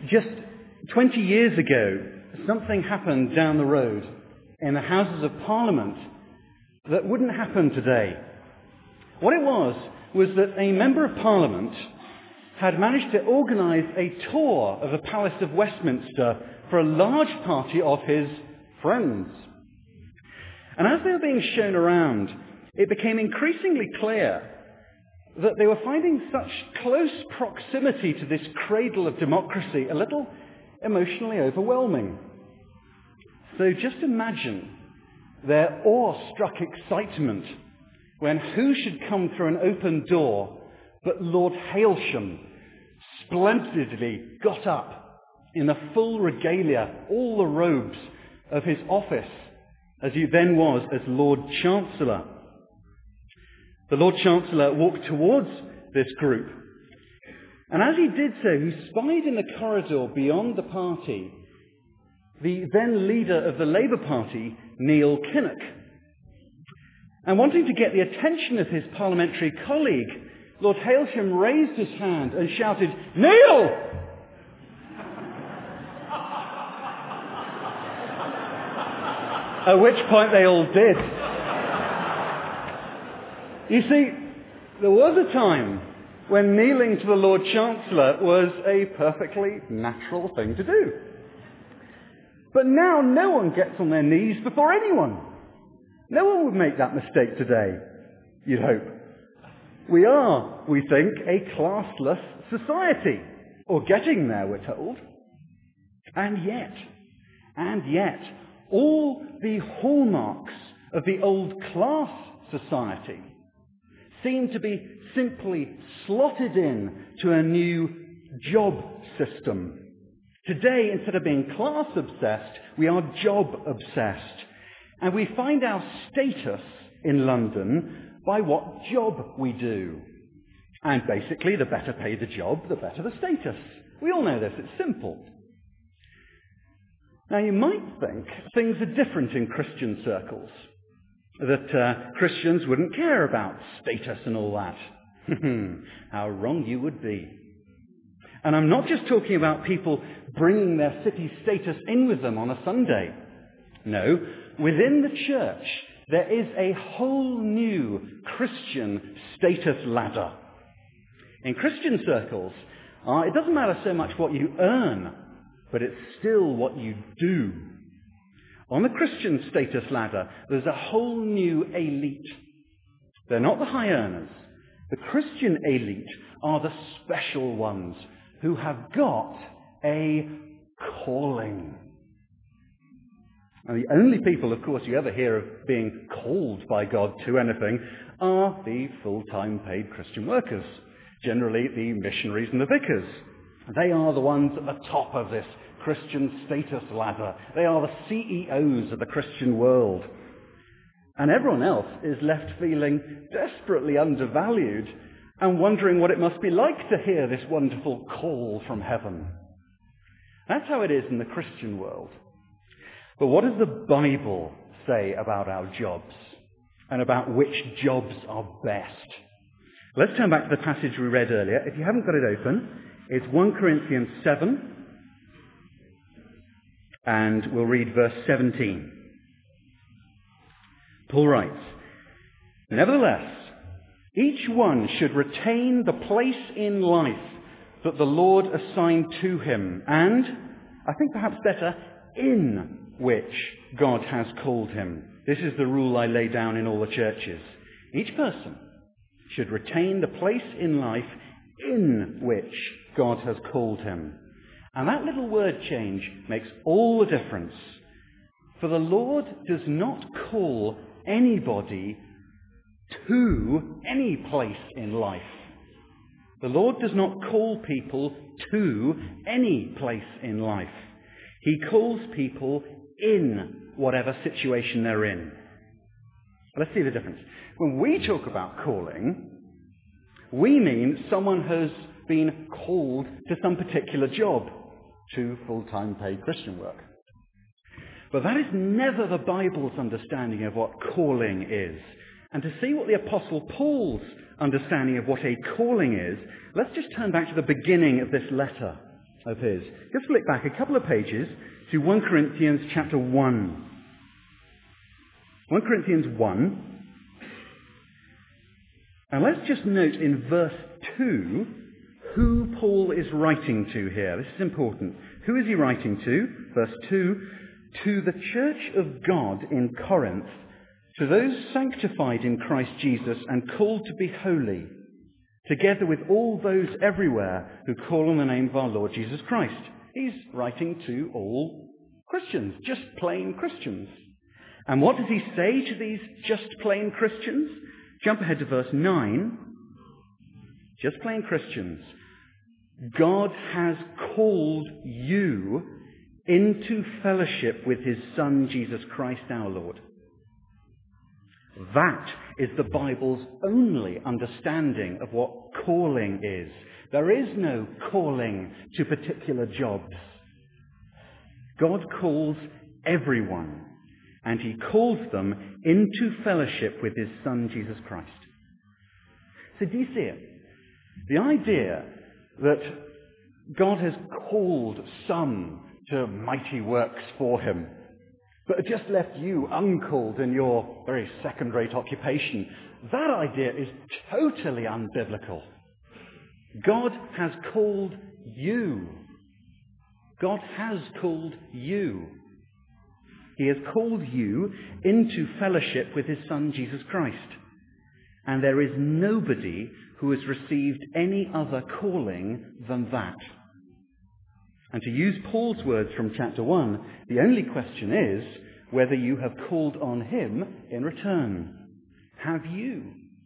Just 20 years ago, something happened down the road in the Houses of Parliament that wouldn't happen today. What it was that a Member of Parliament had managed to organise a tour of the Palace of Westminster for a large party of his friends. And as they were being shown around, it became increasingly clear that they were finding such close proximity to this cradle of democracy a little emotionally overwhelming. So just imagine their awe-struck excitement when who should come through an open door but Lord Hailsham splendidly got up in the full regalia, all the robes of his office, as he then was as Lord Chancellor. The Lord Chancellor walked towards this group, and as he did so, he spied in the corridor beyond the party the then leader of the Labour Party, Neil Kinnock. And wanting to get the attention of his parliamentary colleague, Lord Hailsham raised his hand and shouted, "Neil!" At which point they all did. You see, there was a time when kneeling to the Lord Chancellor was a perfectly natural thing to do. But now no one gets on their knees before anyone. No one would make that mistake today, you'd hope. We are, we think, a classless society. Or getting there, we're told. And yet, all the hallmarks of the old class society seem to be simply slotted in to a new job system. Today, instead of being class-obsessed, we are job-obsessed. And we find our status in London by what job we do. And basically, the better paid the job, the better the status. We all know this, it's simple. Now, you might think things are different in Christian circles, that Christians wouldn't care about status and all that. How wrong you would be. And I'm not just talking about people bringing their city status in with them on a Sunday. No, within the church, there is a whole new Christian status ladder. In Christian circles, it doesn't matter so much what you earn, but it's still what you do. On the Christian status ladder, there's a whole new elite. They're not the high earners. The Christian elite are the special ones who have got a calling. And the only people, of course, you ever hear of being called by God to anything are the full-time paid Christian workers, generally the missionaries and the vicars. They are the ones at the top of this Christian status ladder. They are the CEOs of the Christian world. And everyone else is left feeling desperately undervalued and wondering what it must be like to hear this wonderful call from heaven. That's how it is in the Christian world. But what does the Bible say about our jobs and about which jobs are best? Let's turn back to the passage we read earlier. If you haven't got it open, it's 1 Corinthians 7, and we'll read verse 17. Paul writes, "Nevertheless, each one should retain the place in life that the Lord assigned to him, and, I think perhaps better, in which God has called him." This is the rule I lay down in all the churches. Each person should retain the place in life in which God has called him. And that little word change makes all the difference. For the Lord does not call anybody to any place in life. The Lord does not call people to any place in life. He calls people in whatever situation they're in. Let's see the difference. When we talk about calling, we mean someone has been called to some particular job, to full-time paid Christian work. But that is never the Bible's understanding of what calling is. And to see what the Apostle Paul's understanding of what a calling is, let's just turn back to the beginning of this letter, of his. Just flick back a couple of pages to 1 Corinthians chapter 1. 1 Corinthians 1. And let's just note in verse 2 who Paul is writing to here. This is important. Who is he writing to? Verse 2. To the church of God in Corinth, to those sanctified in Christ Jesus and called to be holy, together with all those everywhere who call on the name of our Lord Jesus Christ. He's writing to all Christians, just plain Christians. And what does he say to these just plain Christians? Jump ahead to verse 9. Just plain Christians. God has called you into fellowship with his Son, Jesus Christ our Lord. That is the Bible's only understanding of what calling is. There is no calling to particular jobs. God calls everyone, and he calls them into fellowship with his Son, Jesus Christ. So do you see it? The idea that God has called some to mighty works for him, but just left you uncalled in your very second-rate occupation, that idea is totally unbiblical. God has called you. God has called you. He has called you into fellowship with his Son, Jesus Christ. And there is nobody who has received any other calling than that. And to use Paul's words from chapter 1, the only question is whether you have called on him in return. Have you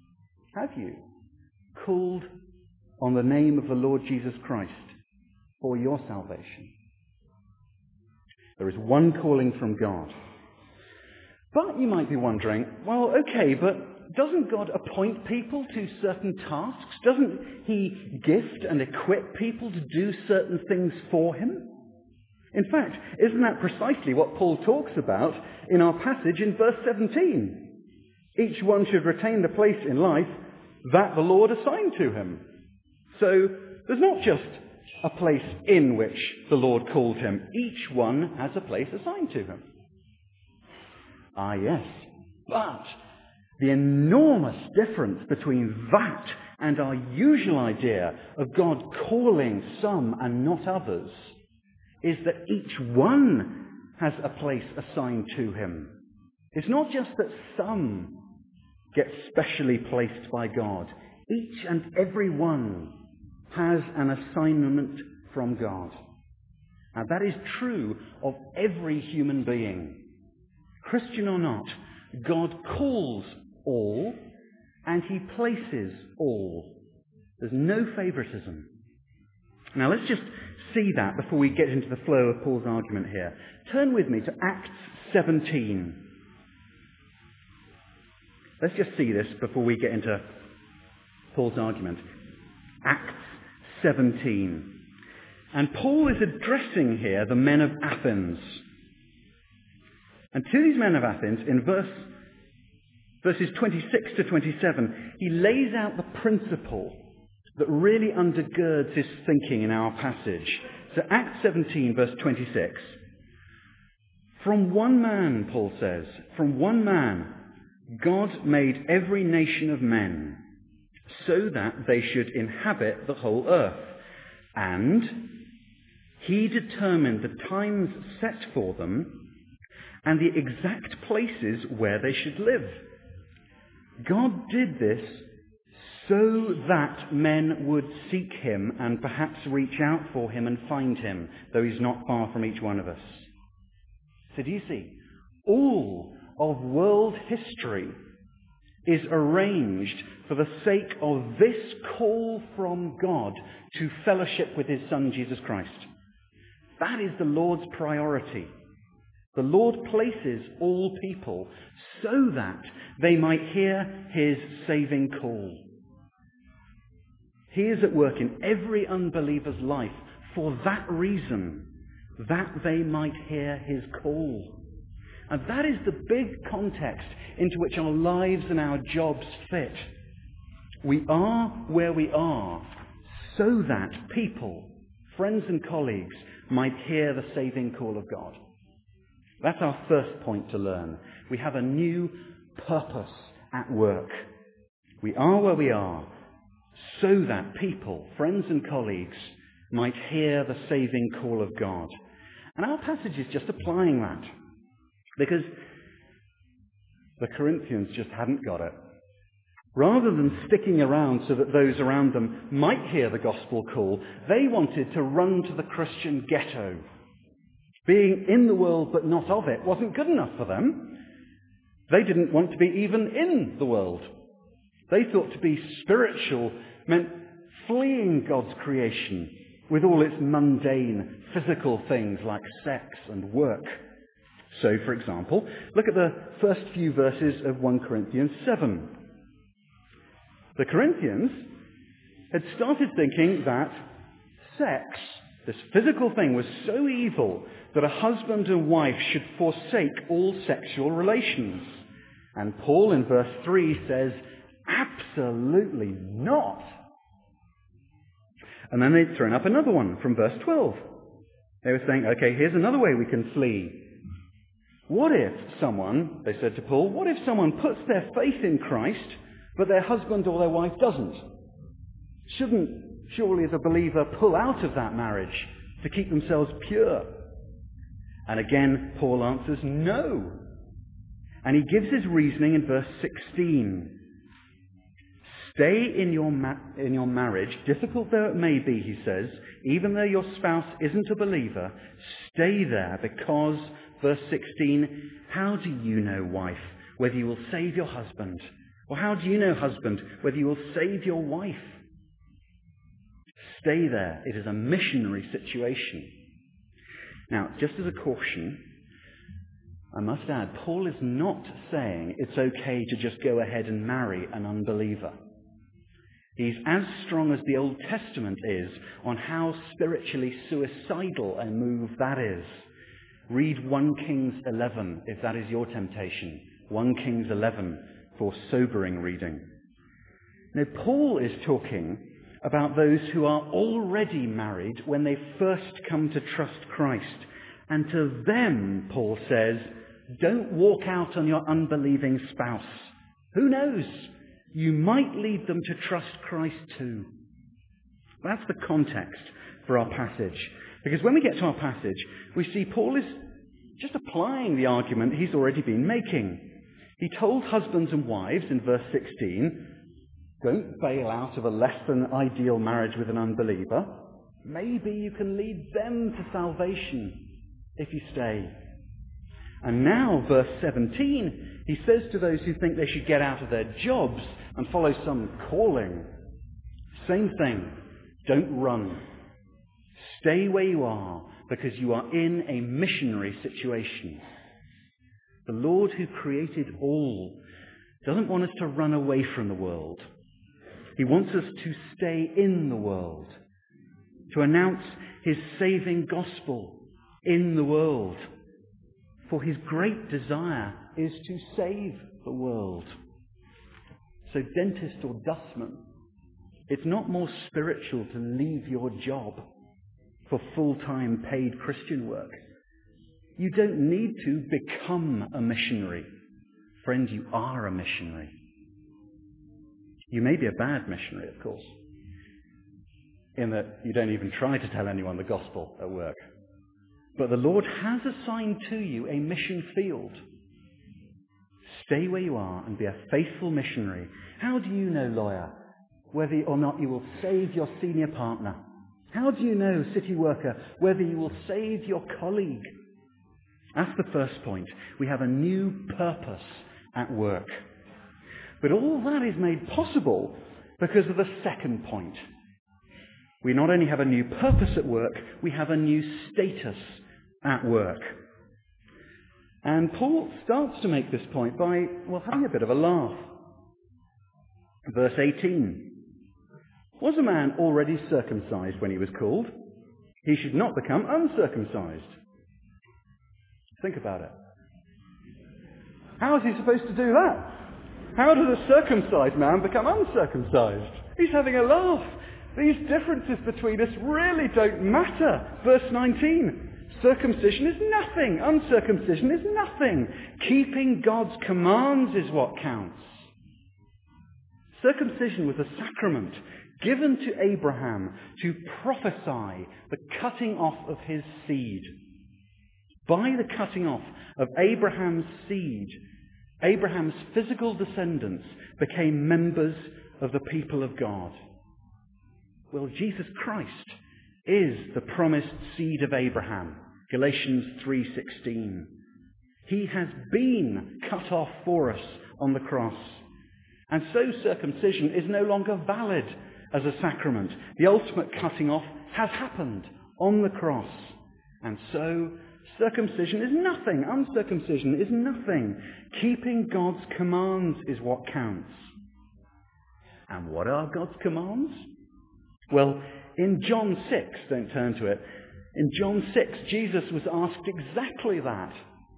called on the name of the Lord Jesus Christ for your salvation? There is one calling from God. But you might be wondering, well, okay, but doesn't God appoint people to certain tasks? Doesn't he gift and equip people to do certain things for him? In fact, isn't that precisely what Paul talks about in our passage in verse 17? Each one should retain the place in life that the Lord assigned to him. So there's not just a place in which the Lord called him. Each one has a place assigned to him. Ah, yes. But the enormous difference between that and our usual idea of God calling some and not others is that each one has a place assigned to him. It's not just that some get specially placed by God. Each and every one has an assignment from God. Now that is true of every human being. Christian or not, God calls all and he places all. There's no favoritism. Now let's just see that before we get into the flow of Paul's argument here. Turn with me to Acts 17. Let's just see this before we get into Paul's argument. Acts 17. And Paul is addressing here the men of Athens. And to these men of Athens, in verses 26 to 27, he lays out the principle that really undergirds his thinking in our passage. So Acts 17, verse 26. From one man, Paul says, from one man, God made every nation of men so that they should inhabit the whole earth. And he determined the times set for them and the exact places where they should live. God did this so that men would seek him and perhaps reach out for him and find him, though he's not far from each one of us. So do you see? All of world history is arranged for the sake of this call from God to fellowship with his Son, Jesus Christ. That is the Lord's priority. The Lord places all people so that they might hear his saving call. He is at work in every unbeliever's life for that reason, that they might hear his call. And that is the big context into which our lives and our jobs fit. We are where we are so that people friends and colleagues might hear the saving call of God. That's our first point to learn. We have a new purpose at work. We are where we are so that people, friends and colleagues, might hear the saving call of God. And our passage is just applying that, because the Corinthians just hadn't got it. Rather than sticking around so that those around them might hear the gospel call, they wanted to run to the Christian ghetto. Being in the world but not of it wasn't good enough for them. They didn't want to be even in the world. They thought to be spiritual meant fleeing God's creation with all its mundane physical things like sex and work. So, for example, look at the first few verses of 1 Corinthians 7. The Corinthians had started thinking that sex, this physical thing, was so evil that a husband and wife should forsake all sexual relations. And Paul in verse 3 says, absolutely not. And then they'd thrown up another one from verse 12. They were saying, okay, here's another way we can flee. What if someone, they said to Paul, what if someone puts their faith in Christ, but their husband or their wife doesn't? Shouldn't, surely, the believer pull out of that marriage to keep themselves pure? And again, Paul answers no. And he gives his reasoning in verse 16. Stay in your marriage, difficult though it may be, he says, even though your spouse isn't a believer, stay there because, verse 16, how do you know, wife, whether you will save your husband? Or how do you know, husband, whether you will save your wife? Stay there. It is a missionary situation. Now, just as a caution, I must add, Paul is not saying it's okay to just go ahead and marry an unbeliever. He's as strong as the Old Testament is on how spiritually suicidal a move that is. Read 1 Kings 11 if that is your temptation. 1 Kings 11 for sobering reading. Now, Paul is talking about those who are already married when they first come to trust Christ. And to them, Paul says, don't walk out on your unbelieving spouse. Who knows? You might lead them to trust Christ too. That's the context for our passage. Because when we get to our passage, we see Paul is just applying the argument he's already been making. He told husbands and wives in verse 16, don't bail out of a less than ideal marriage with an unbeliever. Maybe you can lead them to salvation if you stay. And now, verse 17, he says to those who think they should get out of their jobs and follow some calling, same thing, don't run. Stay where you are because you are in a missionary situation. The Lord who created all doesn't want us to run away from the world. He wants us to stay in the world, to announce his saving gospel in the world. For his great desire is to save the world. So dentist or dustman, it's not more spiritual to leave your job for full-time paid Christian work. You don't need to become a missionary. Friend, you are a missionary. You may be a bad missionary, of course, in that you don't even try to tell anyone the gospel at work. But the Lord has assigned to you a mission field. Stay where you are and be a faithful missionary. How do you know, lawyer, whether or not you will save your senior partner? How do you know, city worker, whether you will save your colleague? That's the first point. We have a new purpose at work. But all that is made possible because of the second point. We not only have a new purpose at work, we have a new status at work. And Paul starts to make this point by, having a bit of a laugh. Verse 18. Was a man already circumcised when he was called? He should not become uncircumcised. Think about it. How is he supposed to do that? How does a circumcised man become uncircumcised? He's having a laugh. These differences between us really don't matter. Verse 19, circumcision is nothing. Uncircumcision is nothing. Keeping God's commands is what counts. Circumcision was a sacrament given to Abraham to prophesy the cutting off of his seed. By the cutting off of Abraham's seed, Abraham's physical descendants became members of the people of God. Well, Jesus Christ is the promised seed of Abraham. Galatians 3:16. He has been cut off for us on the cross. And so circumcision is no longer valid as a sacrament. The ultimate cutting off has happened on the cross. And so circumcision is nothing. Uncircumcision is nothing. Keeping God's commands is what counts. And what are God's commands? Well, in John 6, don't turn to it, in John 6, Jesus was asked exactly that.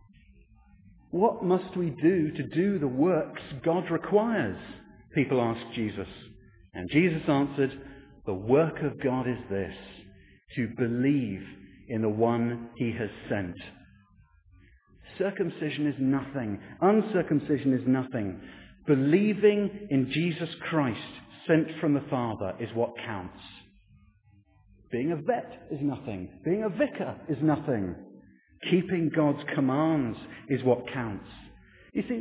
What must we do to do the works God requires? People asked Jesus. And Jesus answered, the work of God is this, to believe in the one he has sent. Circumcision is nothing. Uncircumcision is nothing. Believing in Jesus Christ, sent from the Father, is what counts. Being a vet is nothing. Being a vicar is nothing. Keeping God's commands is what counts. You see,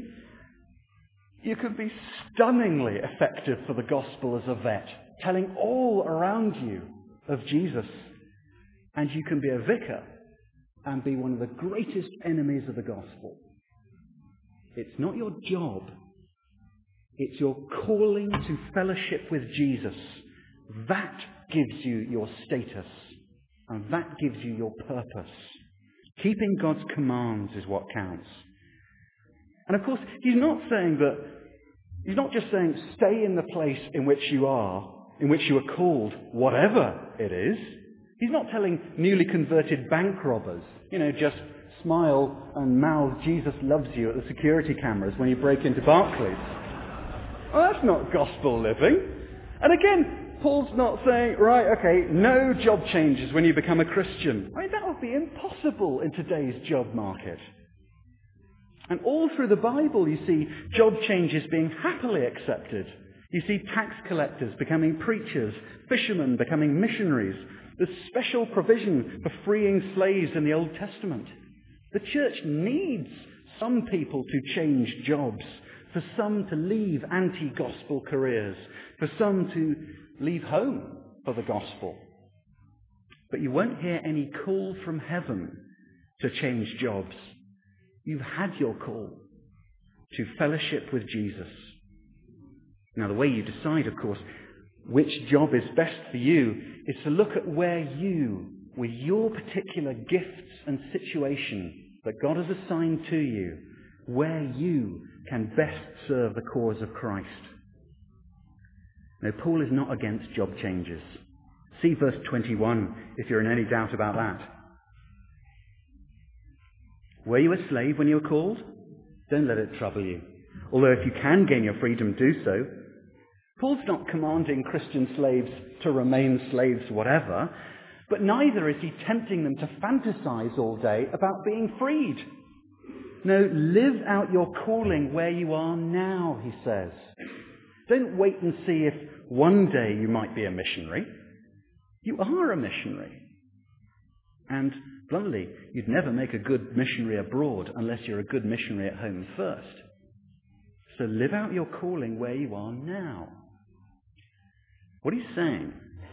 you can be stunningly effective for the gospel as a vet, telling all around you of Jesus. And you can be a vicar and be one of the greatest enemies of the gospel. It's not your job. It's your calling to fellowship with Jesus. That gives you your status. And that gives you your purpose. Keeping God's commands is what counts. And of course, he's not just saying stay in the place in which you are called, whatever it is. He's not telling newly converted bank robbers, just smile and mouth Jesus loves you at the security cameras when you break into Barclays. Well, that's not gospel living. And again, Paul's not saying, right, okay, no job changes when you become a Christian. I mean, that would be impossible in today's job market. And all through the Bible, you see job changes being happily accepted. You see tax collectors becoming preachers, fishermen becoming missionaries. There's special provision for freeing slaves in the Old Testament. The church needs some people to change jobs, for some to leave anti-gospel careers, for some to leave home for the gospel. But you won't hear any call from heaven to change jobs. You've had your call to fellowship with Jesus. Now, the way you decide, of course, which job is best for you is to look at where you, with your particular gifts and situation that God has assigned to you, where you can best serve the cause of Christ. Now, Paul is not against job changes. See verse 21 if you're in any doubt about that. Were you a slave when you were called? Don't let it trouble you. Although if you can gain your freedom, do so. Paul's not commanding Christian slaves to remain slaves whatever, but neither is he tempting them to fantasize all day about being freed. No, live out your calling where you are now, he says. Don't wait and see if one day you might be a missionary. You are a missionary. And bluntly, you'd never make a good missionary abroad unless you're a good missionary at home first. So live out your calling where you are now. What he's saying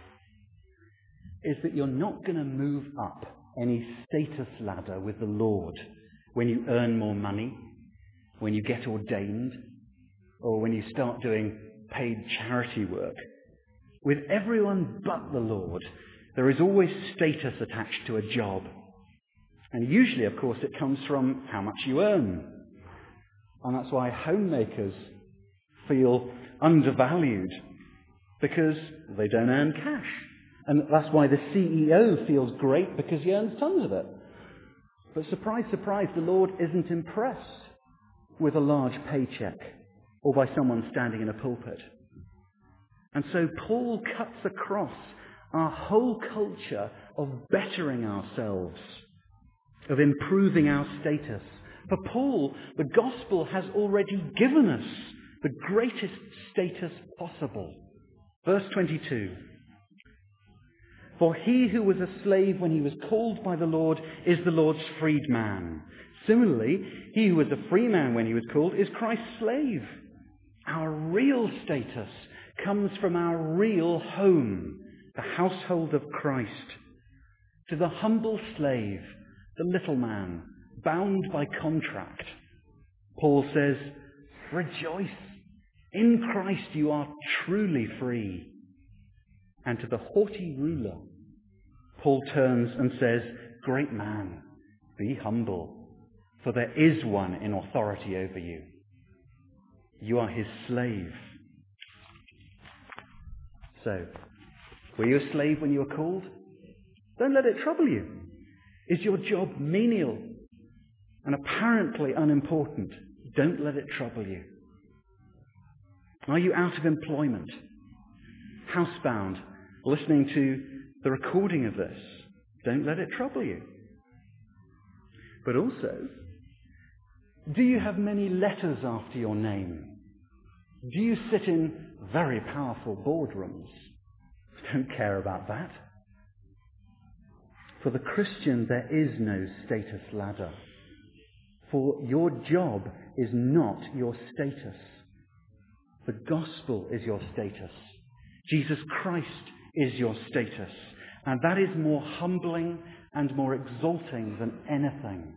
is that you're not going to move up any status ladder with the Lord when you earn more money, when you get ordained, or when you start doing paid charity work. With everyone but the Lord, there is always status attached to a job. And usually, of course, it comes from how much you earn. And that's why homemakers feel undervalued, because they don't earn cash. And that's why the CEO feels great, because he earns tons of it. But surprise, surprise, the Lord isn't impressed with a large paycheck or by someone standing in a pulpit. And so Paul cuts across our whole culture of bettering ourselves, of improving our status. For Paul, the gospel has already given us the greatest status possible. Verse 22. For he who was a slave when he was called by the Lord is the Lord's freedman. Similarly, he who was a free man when he was called is Christ's slave. Our real status comes from our real home, the household of Christ. To the humble slave, the little man, bound by contract, Paul says, rejoice. In Christ you are truly free. And to the haughty ruler, Paul turns and says, great man, be humble, for there is one in authority over you. You are his slave. So, were you a slave when you were called? Don't let it trouble you. Is your job menial and apparently unimportant? Don't let it trouble you. Are you out of employment? Housebound? Listening to the recording of this? Don't let it trouble you. But also, do you have many letters after your name? Do you sit in very powerful boardrooms? Don't care about that. For the Christian, there is no status ladder. For your job is not your status. The gospel is your status. Jesus Christ is your status. And that is more humbling and more exalting than anything.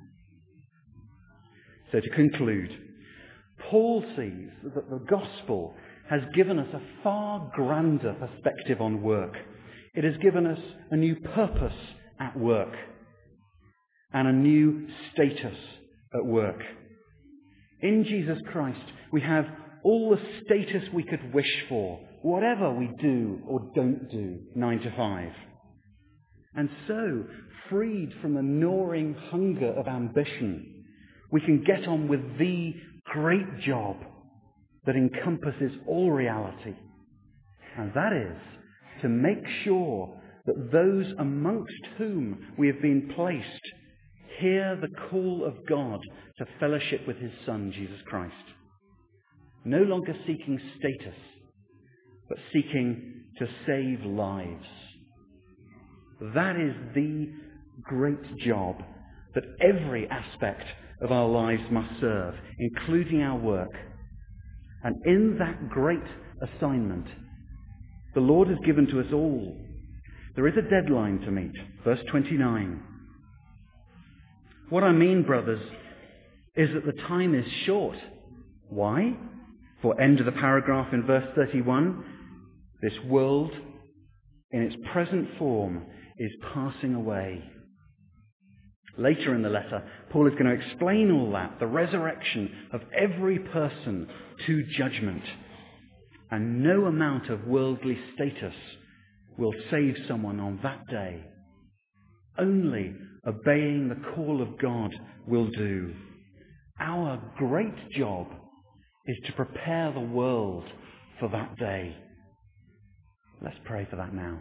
So to conclude, Paul sees that the gospel has given us a far grander perspective on work. It has given us a new purpose at work and a new status at work. In Jesus Christ, we have all the status we could wish for, whatever we do or don't do, 9 to 5. And so, freed from the gnawing hunger of ambition, we can get on with the great job that encompasses all reality. And that is to make sure that those amongst whom we have been placed hear the call of God to fellowship with his Son, Jesus Christ. No longer seeking status, but seeking to save lives. That is the great job that every aspect of our lives must serve, including our work. And in that great assignment, the Lord has given to us all. There is a deadline to meet. Verse 29. What I mean, brothers, is that the time is short. Why? For end of the paragraph in verse 31, this world in its present form is passing away. Later in the letter, Paul is going to explain all that, the resurrection of every person to judgment. And no amount of worldly status will save someone on that day. Only obeying the call of God will do. Our great job is to prepare the world for that day. Let's pray for that now.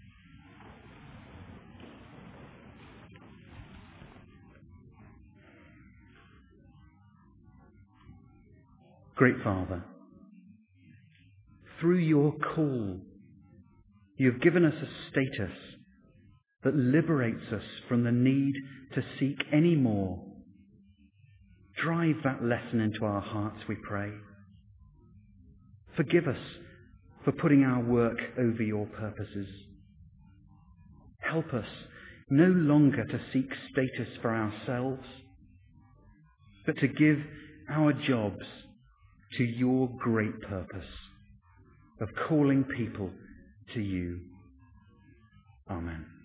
Great Father, through your call, you have given us a status that liberates us from the need to seek any more. Drive that lesson into our hearts, we pray. Forgive us for putting our work over your purposes. Help us no longer to seek status for ourselves, but to give our jobs to your great purpose of calling people to you. Amen.